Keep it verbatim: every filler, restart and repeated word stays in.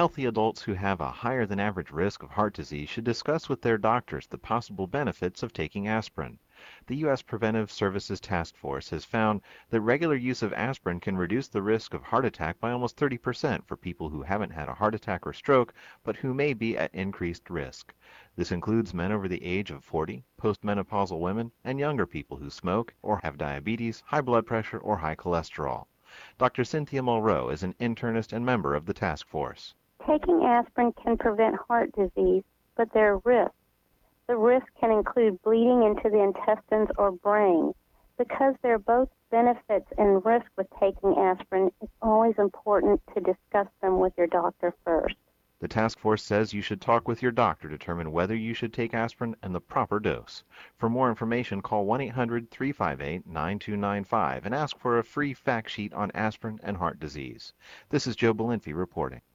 Healthy adults who have a higher than average risk of heart disease should discuss with their doctors the possible benefits of taking aspirin. The U S Preventive Services Task Force has found that regular use of aspirin can reduce the risk of heart attack by almost thirty percent for people who haven't had a heart attack or stroke, but who may be at increased risk. This includes men over the age of forty, postmenopausal women, and younger people who smoke or have diabetes, high blood pressure, or high cholesterol. Doctor Cynthia Mulrow is an internist and member of the task force. Taking aspirin can prevent heart disease, but there are risks. The risk can include bleeding into the intestines or brain. Because there are both benefits and risks with taking aspirin, it's always important to discuss them with your doctor first. The task force says you should talk with your doctor to determine whether you should take aspirin and the proper dose. For more information, call one eight hundred, three five eight, nine two nine five and ask for a free fact sheet on aspirin and heart disease. This is Joe Belinfy reporting.